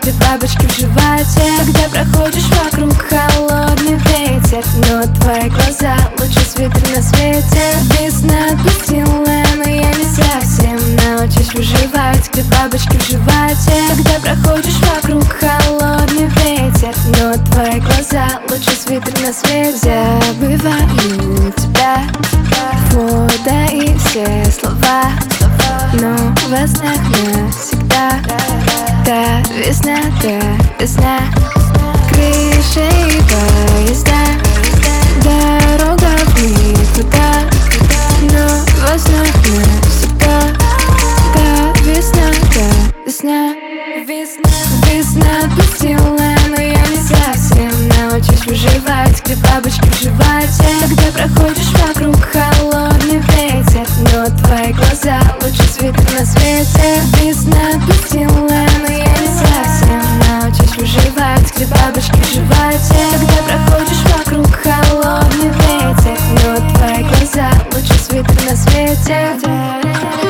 где бабочки в животе. Когда проходишь вокруг, холодный ветер, но твои глаза лучше свитер на свете. Весна отпустила, но я не совсем научусь выживать, где бабочки в животе. Когда проходишь вокруг, холодный ветер, но твои глаза лучше свитер на свете. Забываю тебя, фото и все слова, но во снах навсегда. Та весна, крыши и поезда, дорога в никуда, но во снах навсегда. Та весна. Весна отпустила, но я не совсем научусь выживать, где бабочки в животе. Когда проходишь вокруг, холодный ветер, но твои глаза лучше свитер на свете. Весна отпустила, но я не совсем научусь выживать, где бабочки в животе. Когда проходишь вокруг, холодный ветер, но твои глаза лучше свитер на свете.